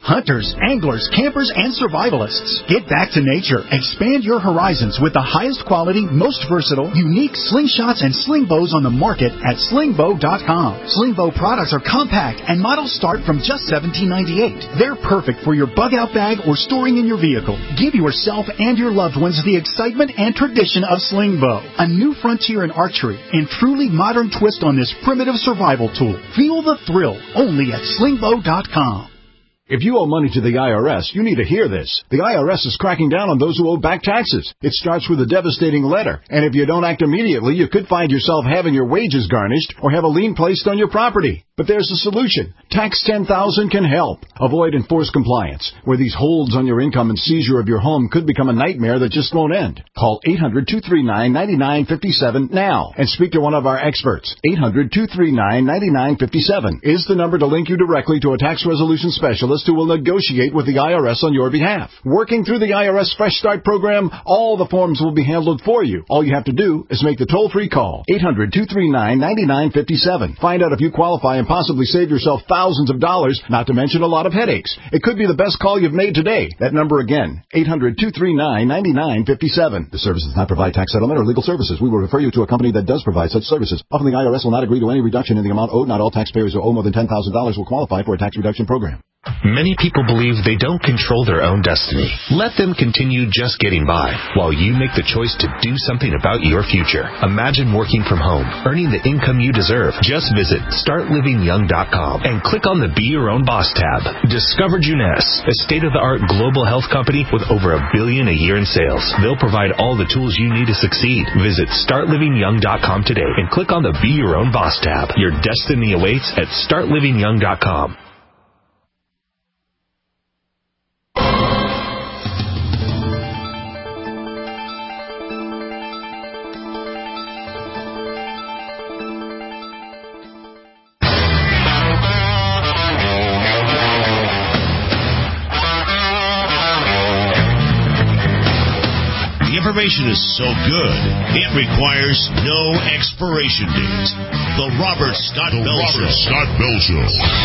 Hunters, anglers, campers, and survivalists. Get back to nature. Expand your horizons with the highest quality, most versatile, unique slingshots and sling bows on the market at sling bow dot com. Sling bow products are compact and models start from just seventeen ninety-eight. They're perfect for your bug out bag or storing in your vehicle. Give yourself and your loved ones the excitement and tradition of sling bow. A new frontier in archery and truly modern twist on this primitive survival tool. Feel the thrill only at sling bow dot com. If you owe money to the I R S, you need to hear this. The I R S is cracking down on those who owe back taxes. It starts with a devastating letter, and if you don't act immediately, you could find yourself having your wages garnished or have a lien placed on your property. But there's a solution. Tax ten thousand can help. Avoid enforced compliance, where these holds on your income and seizure of your home could become a nightmare that just won't end. Call eight hundred, two three nine, nine nine five seven now and speak to one of our experts. eight hundred, two three nine, nine nine five seven is the number to link you directly to a tax resolution specialist who will negotiate with the I R S on your behalf. Working through the I R S Fresh Start program, all the forms will be handled for you. All you have to do is make the toll-free call. eight hundred, two three nine, nine nine five seven. Find out if you qualify and possibly save yourself thousands of dollars, not to mention a lot of headaches. It could be the best call you've made today. That number again, eight hundred, two three nine, nine nine five seven. The service does not provide tax settlement or legal services. We will refer you to a company that does provide such services. Often the I R S will not agree to any reduction in the amount owed. Not all taxpayers who owe more than ten thousand dollars will qualify for a tax reduction program. Many people believe they don't control their own destiny. Let them continue just getting by while you make the choice to do something about your future. Imagine working from home, earning the income you deserve. Just visit start living young dot com and click on the Be Your Own Boss tab. Discover Juness, a state-of-the-art global health company with over a billion a year in sales. They'll provide all the tools you need to succeed. Visit start living young dot com today and click on the Be Your Own Boss tab. Your destiny awaits at start living young dot com. Information is so good, it requires no expiration date. The Robert Scott the Bell Robert Show. Scott Bell Show.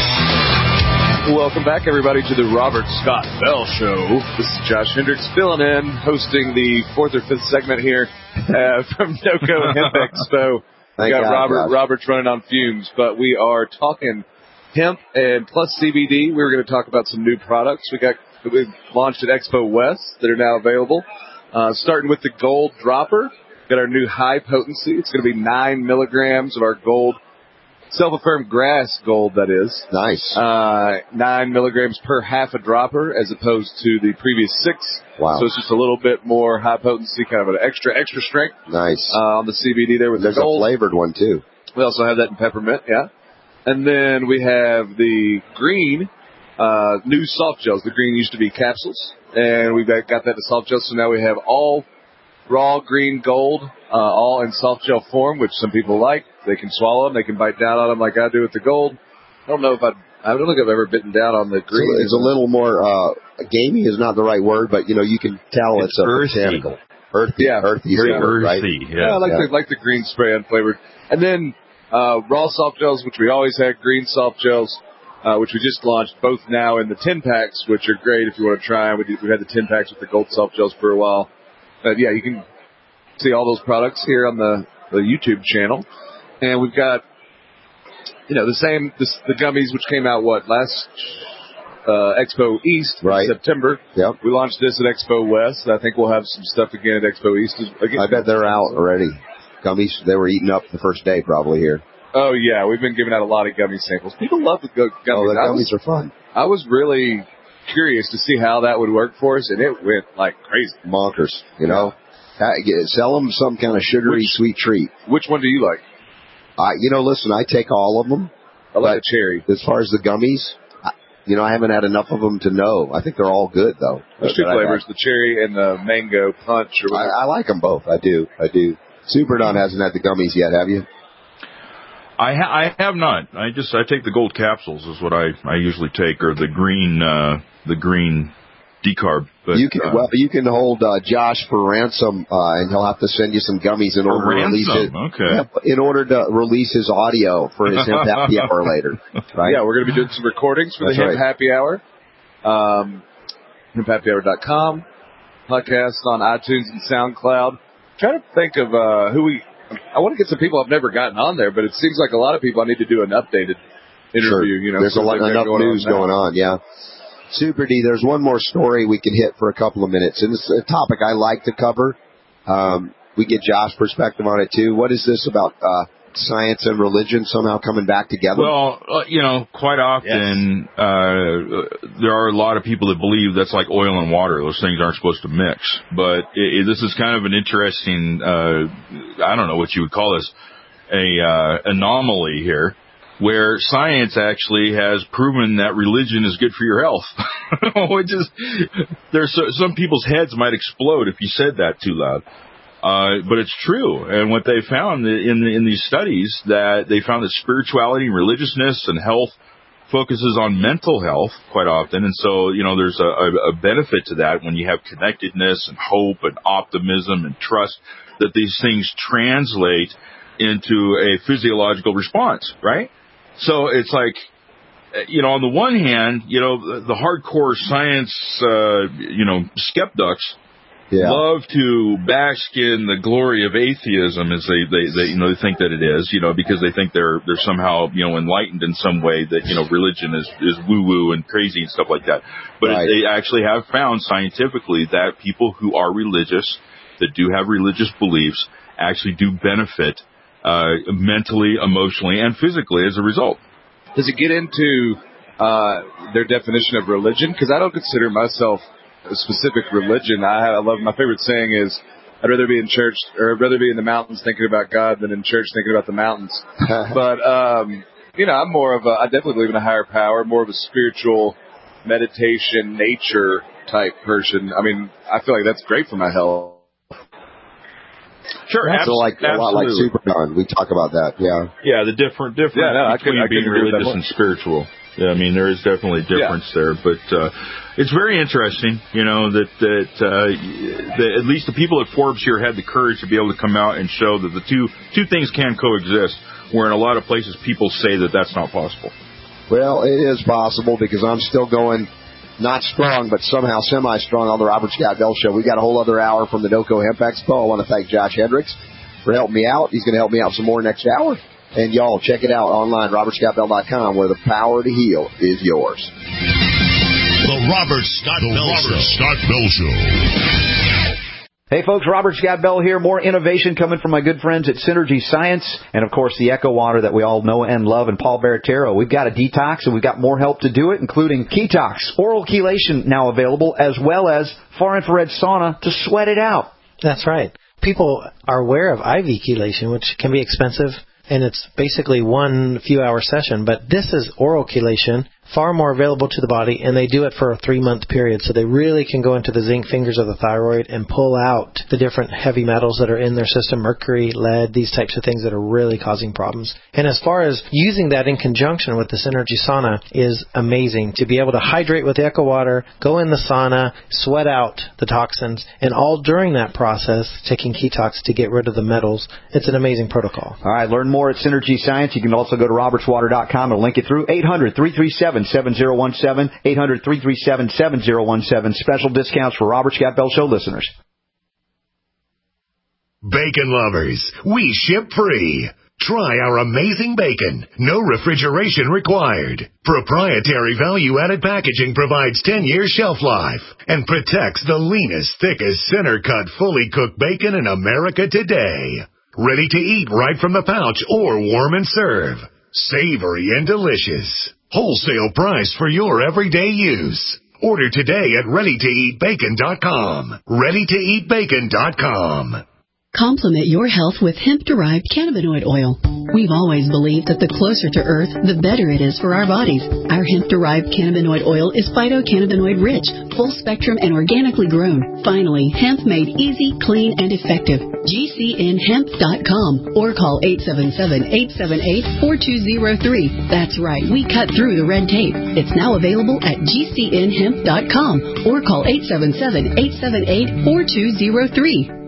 Welcome back, everybody, to the Robert Scott Bell Show. This is Josh Hendricks filling in, hosting the fourth or fifth segment here uh, from NOCO Hemp Expo. We got God, Robert. God. Robert's running on fumes, but we are talking hemp and plus C B D. We were going to talk about some new products we got. We launched at Expo West that are now available. Uh, starting with the Gold Dropper, got our new high potency. It's going to be nine milligrams of our gold, self-affirmed grass gold, that is. Nice. Uh, nine milligrams per half a dropper as opposed to the previous six. Wow. So it's just a little bit more high potency, kind of an extra, extra strength. Nice. Uh, on the C B D there with There's the gold. a flavored one, too. We also have that in peppermint, yeah. And then we have the green, uh, new soft gels. The green used to be capsules. And we've got that to soft gel, so now we have all raw green gold, uh, all in soft gel form, which some people like. They can swallow them, they can bite down on them like I do with the gold. I don't know if I, I don't think I've ever bitten down on the green. So it's a little more, uh, gamey is not the right word, but you know, you can tell it's, it's a earthy. botanical. Earthy, yeah, earthy, very flavor, earthy. Right? Yeah, yeah, I like yeah. the like the green spray unflavored. And then uh, raw soft gels, which we always had, green soft gels. Uh, which we just launched both now in the ten packs, which are great if you want to try them. We did, we've had the ten packs with the gold soft gels for a while. But yeah, you can see all those products here on the, the YouTube channel. And we've got, you know, the same, this, the gummies, which came out, what, last uh, Expo East right. in September. Yep. We launched this at Expo West. I think we'll have some stuff again at Expo East. Again. I bet they're out already. Gummies, they were eaten up the first day probably here. Oh, yeah, we've been giving out a lot of gummy samples. People love the gummies. Oh, the gummies was, are fun. I was really curious to see how that would work for us, and it went like crazy. Monkers, you know. Yeah. Sell them some kind of sugary, which, sweet treat. Which one do you like? Uh, you know, listen, I take all of them. I like the cherry. As far as the gummies, I, you know, I haven't had enough of them to know. I think they're all good, though. There's two flavors, the cherry and the mango punch. Or whatever. I, I like them both. I do. I do. Superdon hasn't had the gummies yet, have you? I, ha- I have not. I just I take the gold capsules is what I, I usually take, or the green uh, the green decarb. But, you can uh, well you can hold uh, Josh for ransom, uh, and he'll have to send you some gummies in order to release it. Okay. Yeah, in order to release his audio for his hemp happy hour later. Right? Yeah, we're going to be doing some recordings for That's the hemp right. happy hour. um, hemp happy hour dot com, podcast on iTunes and SoundCloud. Trying to think of uh, who we. I want to get some people I've never gotten on there, but it seems like a lot of people I need to do an updated interview. Sure. You know, there's a lot, enough going news on going on. Yeah. Super D, there's one more story we can hit for a couple of minutes, and it's a topic I like to cover. Um, we get Josh's perspective on it too. What is this about uh, science and religion somehow coming back together? Well, uh, you know, quite often yes. uh, there are a lot of people that believe that's like oil and water. Those things aren't supposed to mix. But it, it, this is kind of an interesting, uh, I don't know what you would call this, a uh, anomaly here, where science actually has proven that religion is good for your health. Which is, there's so, some people's heads might explode if you said that too loud. Uh, but it's true. And what they found in, in these studies, that they found that spirituality and religiousness and health focuses on mental health quite often. And so, you know, there's a, a benefit to that when you have connectedness and hope and optimism and trust, that these things translate into a physiological response, right? So it's like, you know, on the one hand, you know, the, the hardcore science, uh, you know, skeptics yeah. love to bask in the glory of atheism, as they, they, they, you know, they think that it is, you know, because they think they're, they're somehow, you know, enlightened in some way, that, you know, religion is, is woo-woo and crazy and stuff like that. But right. they actually have found scientifically that people who are religious, that do have religious beliefs, actually do benefit Uh, mentally, emotionally, and physically as a result. Does it get into uh, their definition of religion? Because I don't consider myself a specific religion. I, I love, my favorite saying is, I'd rather be in church, or I'd rather be in the mountains thinking about God than in church thinking about the mountains. But, um, you know, I'm more of a, I definitely believe in a higher power, more of a spiritual meditation, nature type person. I mean, I feel like that's great for my health. Sure, abs- so like absolutely. a lot like Superdon. We talk about that, yeah. Yeah, the different difference yeah, no, between I could, I being religious and spiritual. Yeah, I mean, there is definitely a difference yeah. there, but uh, it's very interesting, you know, that that, uh, that at least the people at Forbes here had the courage to be able to come out and show that the two two things can coexist, where in a lot of places people say that that's not possible. Well, it is possible, because I'm still going. Not strong, but somehow semi-strong on the Robert Scott Bell Show. We got a whole other hour from the NOCO Hemp Expo. I want to thank Josh Hendricks for helping me out. He's going to help me out some more next hour. And y'all, check it out online, robert scott bell dot com, where the power to heal is yours. The Robert Scott the Bell Robert Show. Scott Bell Show. Hey folks, Robert Scott Bell here. More innovation coming from my good friends at Synergy Science, and of course the Echo Water that we all know and love, and Paul Baratero. We've got a detox, and we've got more help to do it, including Ketox, oral chelation now available, as well as far infrared sauna to sweat it out. That's right. People are aware of I V chelation, which can be expensive, and it's basically one few hour session, but this is oral chelation, far more available to the body, and they do it for a three-month period, so they really can go into the zinc fingers of the thyroid and pull out the different heavy metals that are in their system, mercury, lead, these types of things that are really causing problems. And as far as using that in conjunction with the Synergy Sauna is amazing, to be able to hydrate with the Echo Water, go in the sauna, sweat out the toxins, and all during that process, taking Ketox to get rid of the metals. It's an amazing protocol. All right, learn more at Synergy Science. You can also go to roberts water dot com and link it through eight hundred, three three seven, seven zero one seven, eight hundred, three three seven, seven zero one seven. Special discounts for Robert Scott Bell Show listeners. Bacon lovers, we ship free. Try our amazing bacon. No refrigeration required. Proprietary value-added packaging provides ten years shelf life and protects the leanest, thickest, center-cut, fully cooked bacon in America today. Ready to eat right from the pouch or warm and serve. Savory and delicious. Wholesale price for your everyday use. Order today at ready to eat bacon dot com. ready to eat bacon dot com. Complement your health with hemp-derived cannabinoid oil. We've always believed that the closer to Earth, the better it is for our bodies. Our hemp-derived cannabinoid oil is phytocannabinoid-rich, full-spectrum, and organically grown. Finally, hemp made easy, clean, and effective. G C N hemp dot com or call eight seven seven, eight seven eight, four two zero three. That's right, we cut through the red tape. It's now available at G C N hemp dot com or call eight seven seven, eight seven eight, four two zero three.